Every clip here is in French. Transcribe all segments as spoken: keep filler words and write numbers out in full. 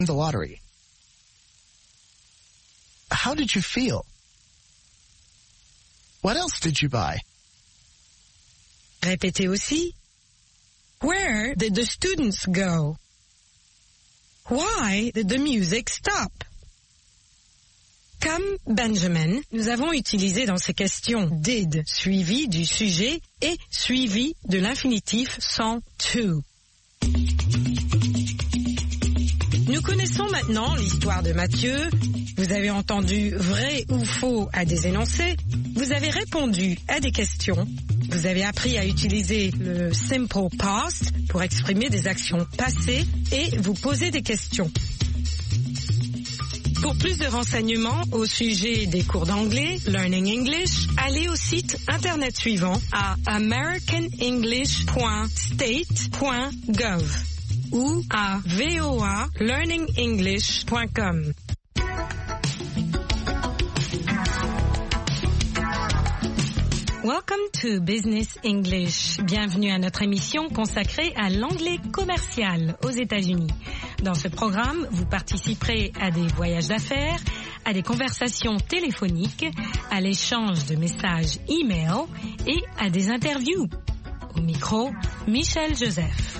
the lottery. How did you feel? What else did you buy? Répétez aussi. Where did the students go? Why did the music stop? Comme Benjamin, nous avons utilisé dans ces questions did suivi du sujet et suivi de l'infinitif sans to. Nous connaissons maintenant l'histoire de Mathieu. Vous avez entendu vrai ou faux à des énoncés. Vous avez répondu à des questions. Vous avez appris à utiliser le simple past pour exprimer des actions passées et vous poser des questions. Pour plus de renseignements au sujet des cours d'anglais, Learning English, allez au site internet suivant à american english point state point gov ou à voa learning english point com. Welcome to Business English. Bienvenue à notre émission consacrée à l'anglais commercial aux États-Unis. Dans ce programme, vous participerez à des voyages d'affaires, à des conversations téléphoniques, à l'échange de messages e-mail et à des interviews. Au micro, Michel Joseph.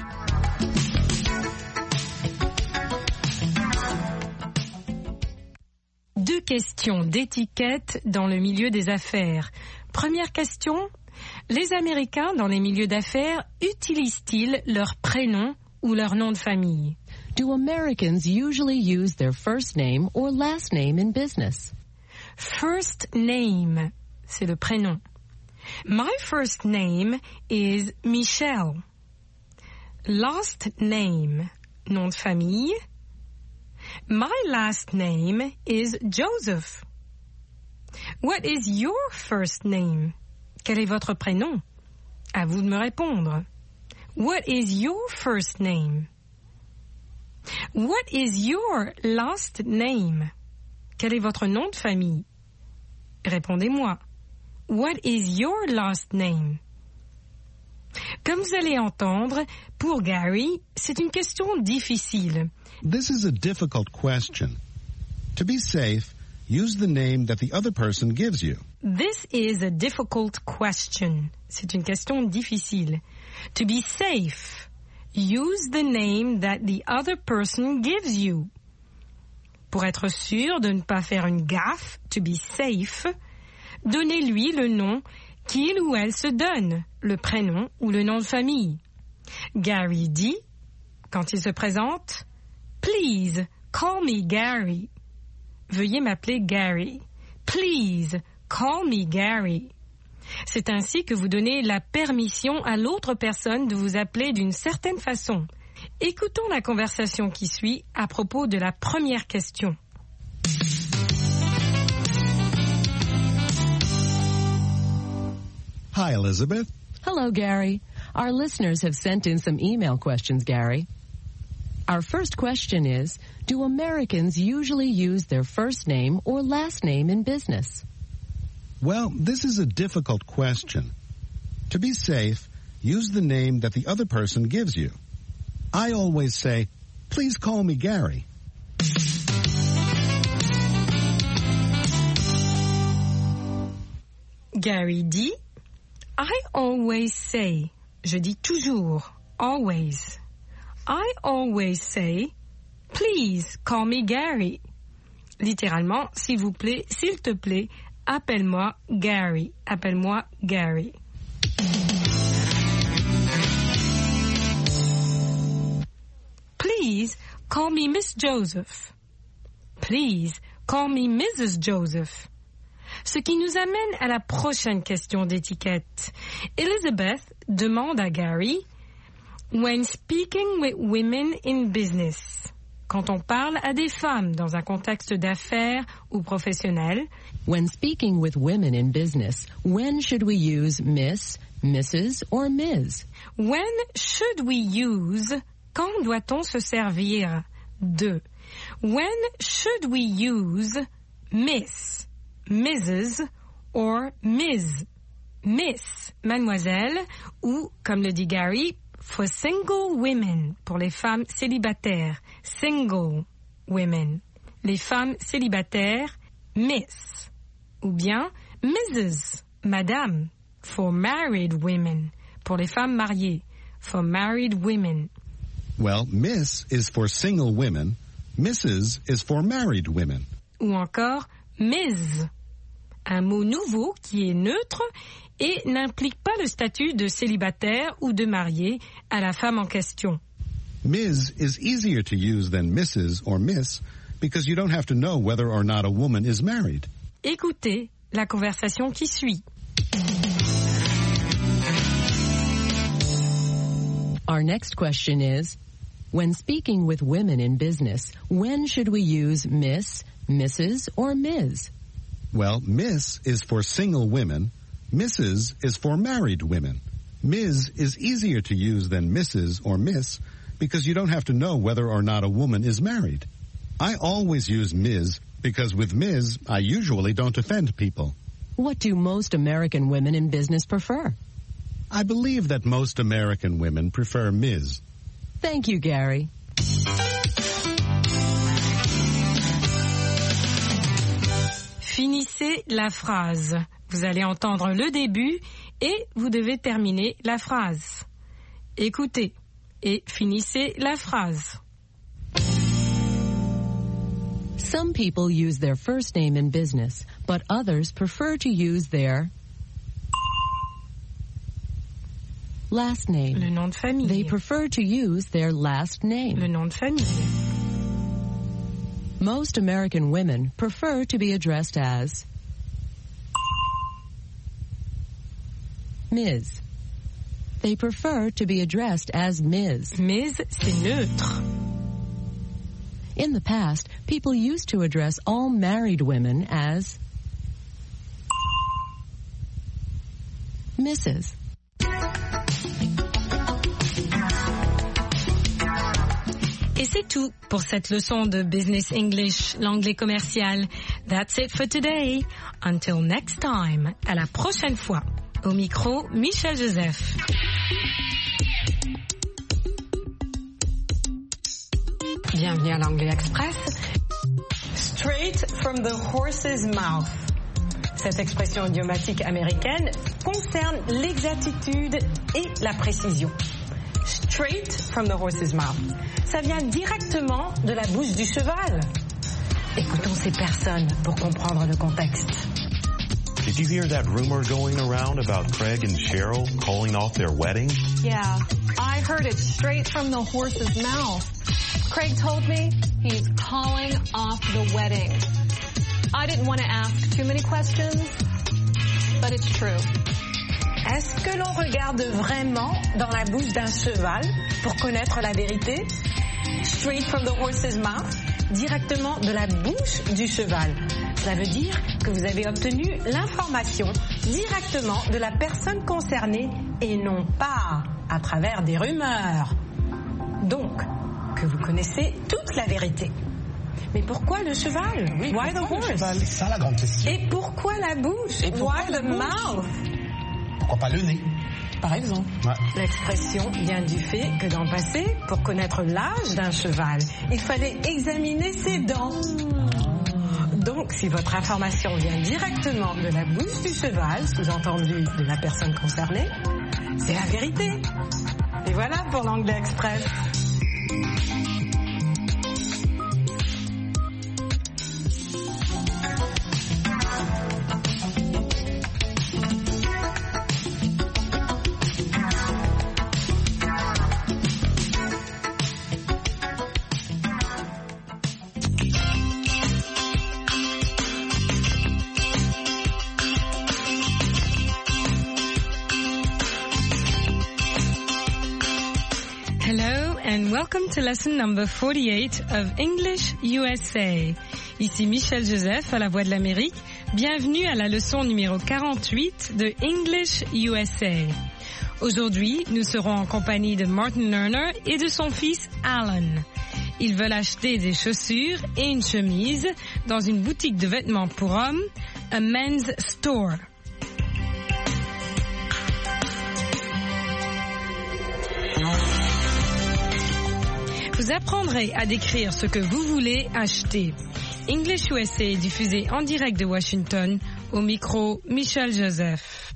Deux questions d'étiquette dans le milieu des affaires. Première question, les Américains dans les milieux d'affaires utilisent-ils leur prénom ou leur nom de famille? Do Americans usually use their first name or last name in business? First name, c'est le prénom. My first name is Michelle. Last name, nom de famille. My last name is Joseph. What is your first name? Quel est votre prénom? À vous de me répondre. What is your first name? What is your last name? Quel est votre nom de famille? Répondez-moi. What is your last name? Comme vous allez entendre, pour Gary, c'est une question difficile. This is a difficult question. To be safe, use the name that the other person gives you. This is a difficult question. C'est une question difficile. To be safe, use the name that the other person gives you. Pour être sûr de ne pas faire une gaffe, to be safe, donnez-lui le nom qu'il ou elle se donne, le prénom ou le nom de famille. Gary dit, quand il se présente, « Please, call me Gary ». Veuillez m'appeler Gary. Please, call me Gary. C'est ainsi que vous donnez la permission à l'autre personne de vous appeler d'une certaine façon. Écoutons la conversation qui suit à propos de la première question. Hi, Elizabeth. Hello, Gary. Our listeners have sent in some email questions, Gary. Our first question is, do Americans usually use their first name or last name in business? Well, this is a difficult question. To be safe, use the name that the other person gives you. I always say, please call me Gary. Gary dit, I always say, je dis toujours, always. I always say, please call me Gary. Littéralement, s'il vous plaît, s'il te plaît, appelle-moi Gary. Appelle-moi Gary. Please call me Miss Joseph. Please call me Missus Joseph. Ce qui nous amène à la prochaine question d'étiquette. Elizabeth demande à Gary, when speaking with women in business, quand on parle à des femmes dans un contexte d'affaires ou professionnel, when speaking with women in business, when should we use Miss, Missus or Miz? When should we use, quand doit-on se servir de? When should we use Miss, Missus or Miz? Miss, mademoiselle, ou, comme le dit Gary, for single women, pour les femmes célibataires. Single, women. Les femmes célibataires, Miss. Ou bien Missus, Madame. For married women. Pour les femmes mariées. For married women. Well, Miss is for single women. Missus is for married women. Ou encore Miz. Un mot nouveau qui est neutre et n'implique pas le statut de célibataire ou de marié à la femme en question. Miz is easier to use than Missus or Miss because you don't have to know whether or not a woman is married. Écoutez la conversation qui suit. Our next question is, when speaking with women in business, when should we use Miss, Missus, or Miz? Well, Miss is for single women. Missus is for married women. Miz is easier to use than Missus or Miss because you don't have to know whether or not a woman is married. I always use Miz because with Miz, I usually don't offend people. What do most American women in business prefer? I believe that most American women prefer Miz. Thank you, Gary. Finissez la phrase. Vous allez entendre le début et vous devez terminer la phrase. Écoutez et finissez la phrase. Some people use their first name in business, but others prefer to use their last name. Le nom de famille. They prefer to use their last name. Le nom de famille. Most American women prefer to be addressed as Miz. They prefer to be addressed as Miz. Miz, c'est neutre. In the past, people used to address all married women as Missus Et c'est tout pour cette leçon de Business English, l'anglais commercial. That's it for today. Until next time. À la prochaine fois. Au micro, Michel Joseph. Bienvenue à l'Anglais Express. Straight from the horse's mouth. Cette expression idiomatique américaine concerne l'exactitude et la précision. Straight from the horse's mouth. Ça vient directement de la bouche du cheval. Écoutons ces personnes pour comprendre le contexte. Did you hear that rumor going around about Craig and Cheryl calling off their wedding? Yeah, I heard it straight from the horse's mouth. Craig told me he's calling off the wedding. I didn't want to ask too many questions, but it's true. Est-ce que l'on regarde vraiment dans la bouche d'un cheval pour connaître la vérité? Straight from the horse's mouth, directement de la bouche du cheval. Cela veut dire que vous avez obtenu l'information directement de la personne concernée et non pas à travers des rumeurs. Donc, que vous connaissez toute la vérité. Mais pourquoi le cheval? Oui, Why the horse? Le cheval? C'est ça la grande question. Et pourquoi la bouche? Et pourquoi Why la the bouche? mouth? Pourquoi pas le nez? Par exemple. Ouais. L'expression vient du fait que dans le passé, pour connaître l'âge d'un cheval, il fallait examiner ses dents. Donc, si votre information vient directement de la bouche du cheval, sous-entendu de la personne concernée, c'est la vérité. Et voilà pour l'Anglais Express. Hello and welcome to lesson number forty-eight of English U S A. Ici Michel Joseph à la Voix de l'Amérique. Bienvenue à la leçon numéro quarante-huit de English U S A. Aujourd'hui, nous serons en compagnie de Martin Lerner et de son fils Alan. Ils veulent acheter des chaussures et une chemise dans une boutique de vêtements pour hommes, a men's store. Vous apprendrez à décrire ce que vous voulez acheter. English U S A est diffusé en direct de Washington. Au micro, Michel Joseph.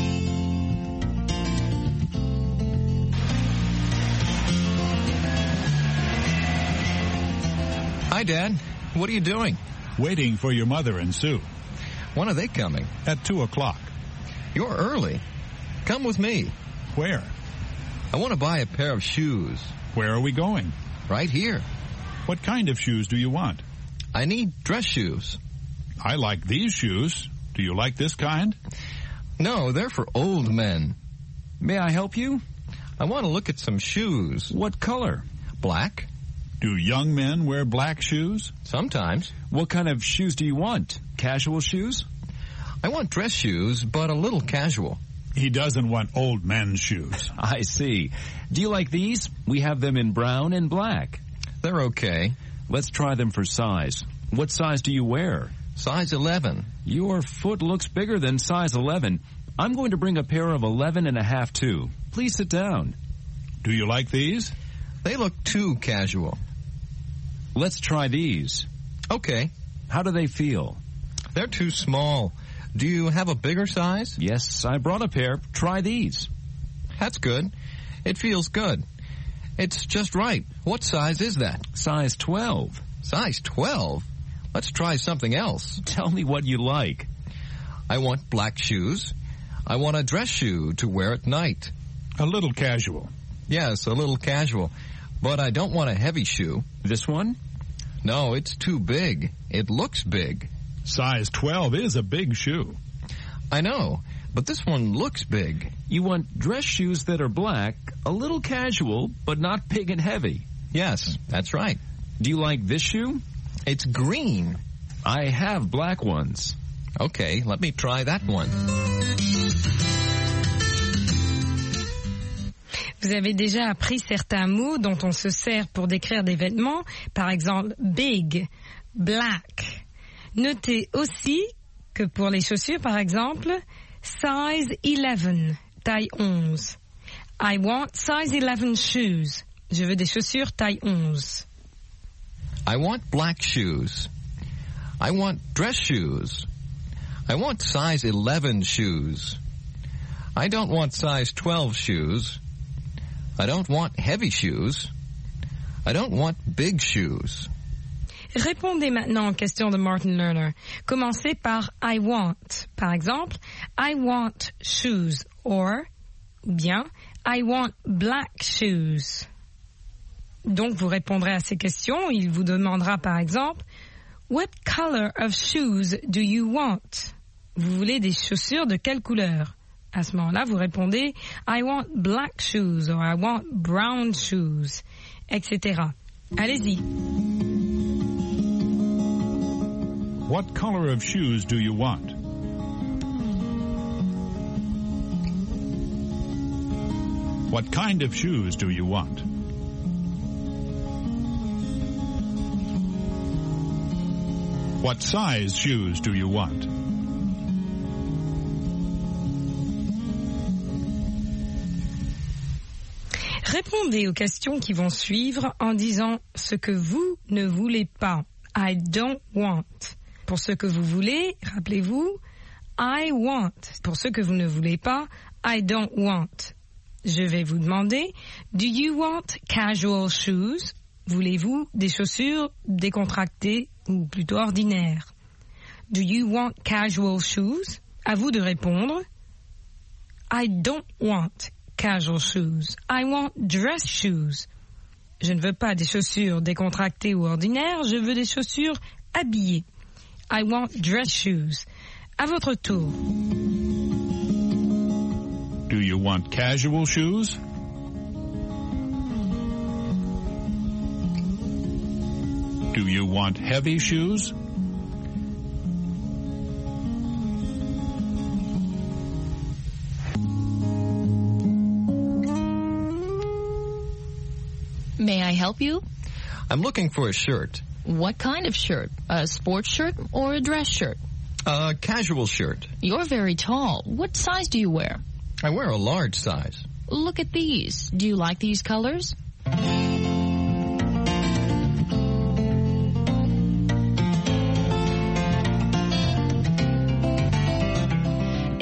Hi, Dad. What are you doing? Waiting for your mother and Sue. When are they coming? At two o'clock. You're early. Come with me. Where? I want to buy a pair of shoes. Where are we going? Right here. What kind of shoes do you want? I need dress shoes. I like these shoes. Do you like this kind? No, they're for old men. May I help you? I want to look at some shoes. What color? Black. Do young men wear black shoes? Sometimes. What kind of shoes do you want? Casual shoes? I want dress shoes, but a little casual. He doesn't want old men's shoes. I see. Do you like these? We have them in brown and black. They're okay. Let's try them for size. What size do you wear? Size eleven. Your foot looks bigger than size eleven. I'm going to bring a pair of eleven and a half too. Please sit down. Do you like these? They look too casual. Let's try these. Okay. How do they feel? They're too small. Do you have a bigger size? Yes, I brought a pair. Try these. That's good. It feels good. It's just right. What size is that? Size twelve. Size twelve? Let's try something else. Tell me what you like. I want black shoes. I want a dress shoe to wear at night. A little casual. Yes, a little casual. But I don't want a heavy shoe. This one? No, it's too big. It looks big. Size twelve is a big shoe. I know, but this one looks big. You want dress shoes that are black, a little casual, but not big and heavy. Yes, that's right. Do you like this shoe? It's green. I have black ones. Okay, let me try that one. Vous avez déjà appris certains mots dont on se sert pour décrire des vêtements, par exemple big, black. Notez aussi que pour les chaussures, par exemple, size eleven, taille onze. I want size eleven shoes. Je veux des chaussures taille onze. I want black shoes. I want dress shoes. I want size eleven shoes. I don't want size twelve shoes. I don't want heavy shoes. I don't want big shoes. Répondez maintenant aux questions de Martin Lerner. Commencez par I want. Par exemple, I want shoes. Or, ou bien, I want black shoes. Donc, vous répondrez à ces questions. Il vous demandera, par exemple, What color of shoes do you want? Vous voulez des chaussures de quelle couleur? À ce moment-là, vous répondez I want black shoes or I want brown shoes, et cetera. Allez-y. What color of shoes do you want? What kind of shoes do you want? What size shoes do you want? Répondez aux questions qui vont suivre en disant ce que vous ne voulez pas. I don't want. Pour ce que vous voulez, rappelez-vous, I want. Pour ce que vous ne voulez pas, I don't want. Je vais vous demander, do you want casual shoes? Voulez-vous des chaussures décontractées ou plutôt ordinaires? Do you want casual shoes? À vous de répondre. I don't want casual shoes. I want dress shoes. Je ne veux pas des chaussures décontractées ou ordinaires, je veux des chaussures habillées. I want dress shoes. À votre tour. Do you want casual shoes? Do you want heavy shoes? May I help you? I'm looking for a shirt. What kind of shirt? A sports shirt or a dress shirt? A casual shirt. You're very tall. What size do you wear? I wear a large size. Look at these. Do you like these colors?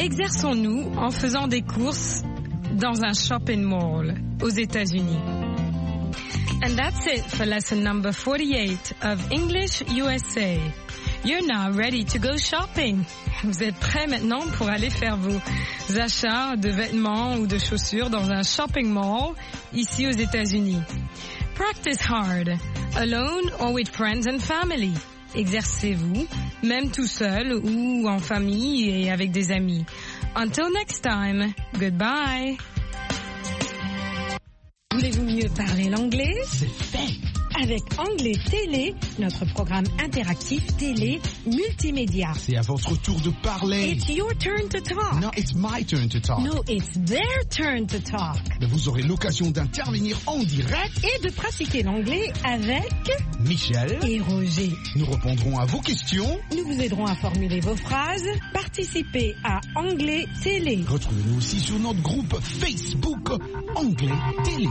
Exerçons-nous en faisant des courses dans un shopping mall aux États-Unis. And that's it for lesson number forty-eight of English U S A. You're now ready to go shopping. Vous êtes prêts maintenant pour aller faire vos achats de vêtements ou de chaussures dans un shopping mall ici aux États-Unis. Practice hard, alone or with friends and family. Exercez-vous, même tout seul ou en famille et avec des amis. Until next time, goodbye. Voulez-vous mieux parler l'anglais? C'est fait. Avec Anglais Télé, notre programme interactif télé multimédia. C'est à votre tour de parler. It's your turn to talk. No, it's my turn to talk. No, it's their turn to talk. Mais vous aurez l'occasion d'intervenir en direct et de pratiquer l'anglais avec Michel et Roger. Nous répondrons à vos questions. Nous vous aiderons à formuler vos phrases. Participez à Anglais Télé. Retrouvez-nous aussi sur notre groupe Facebook Anglais Télé.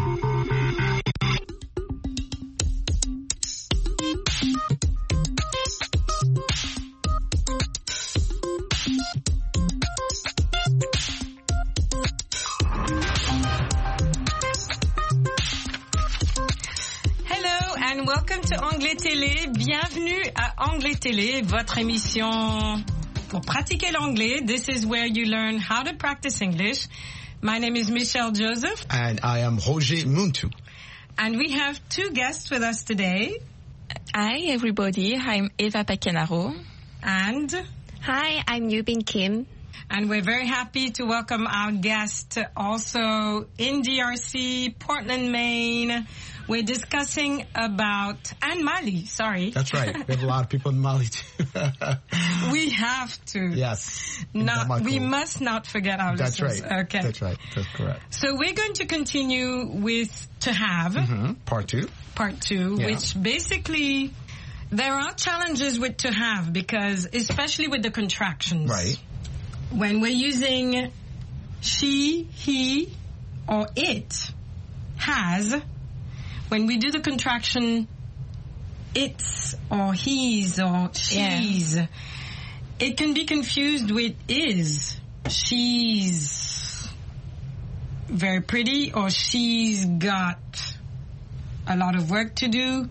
And welcome to Anglais Télé. Bienvenue à Anglais Télé, votre émission pour pratiquer l'anglais. This is where you learn how to practice English. My name is Michelle Joseph. And I am Roger Muntu. And we have two guests with us today. Hi, everybody. I'm Eva Pacanaro. And... Hi, I'm Yubin Kim. And we're very happy to welcome our guest also in D R C, Portland, Maine. We're discussing about, and Mali, sorry. That's right. We have a lot of people in Mali too. We have to. Yes. Not, we must not forget our That's listeners. Right. Okay. That's right. That's correct. So we're going to continue with to have. Mm-hmm. Part two. Part two, yeah. Which basically, there are challenges with to have because, especially with the contractions. Right. When we're using she, he, or it has, when we do the contraction it's or he's or she's, yeah. It can be confused with is. She's very pretty or she's got a lot of work to do.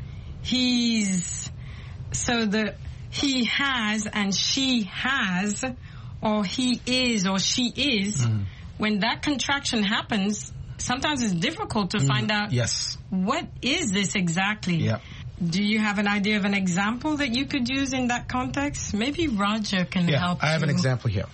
He's, so the he has and she has or he is or she is, mm. when that contraction happens, sometimes it's difficult to mm. find out yes. what is this exactly. Yep. Do you have an idea of an example that you could use in that context? Maybe Roger can yeah, help I have you. an example here.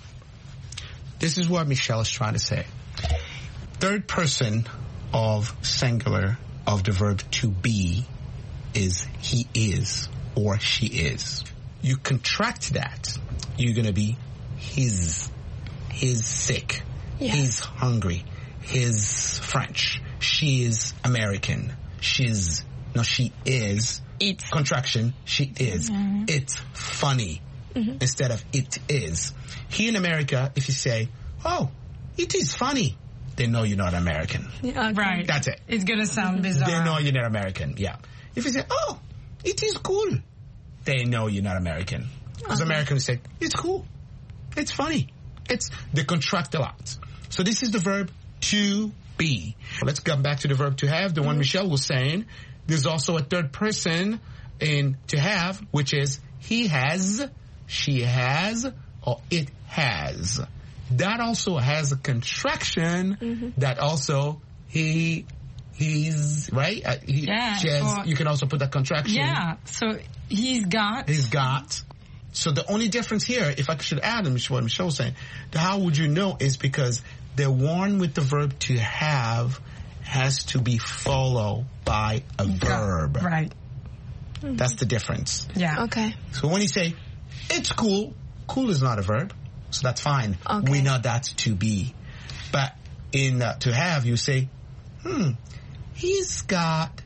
This is what Michelle is trying to say. Third person of singular of the verb to be is he is or she is. You contract that, you're going to be his. He's sick. Yeah. He's hungry. He's French. She is American. She's, no, she is. It's. Contraction, she is. Mm-hmm. It's funny. Mm-hmm. Instead of it is. Here in America, if you say, oh, it is funny, they know you're not American. Yeah, okay. Right. That's it. It's going to sound bizarre. They know you're not American, yeah. If you say, oh, it is cool, they know you're not American. Because okay. Americans say, it's cool. It's funny. It's, they contract a lot. So this is the verb to be. Let's come back to the verb to have, the mm-hmm. one Michelle was saying. There's also a third person in to have, which is he has, she has, or it has. That also has a contraction mm-hmm. that also he, he's, right? Uh, he, yeah. She has, or, you can also put that contraction. Yeah. So he's got. He's got. So the only difference here, if I should add, and what Michelle was saying, how would you know is because the one with the verb to have has to be followed by a verb. Right. Mm-hmm. That's the difference. Yeah. Okay. So when you say, it's cool, cool is not a verb, so that's fine. Okay. We know that's to be. But in uh, to have, you say, hmm, he's got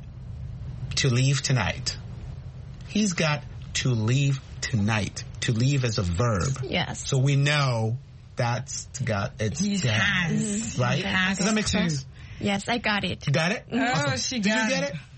to leave tonight. He's got to leave tonight. To leave as a verb. Yes. So we know that's got it's he has, right? Has. Does that make sense? Yes, I got it. You got it? Oh, awesome. she Did got you get it. it?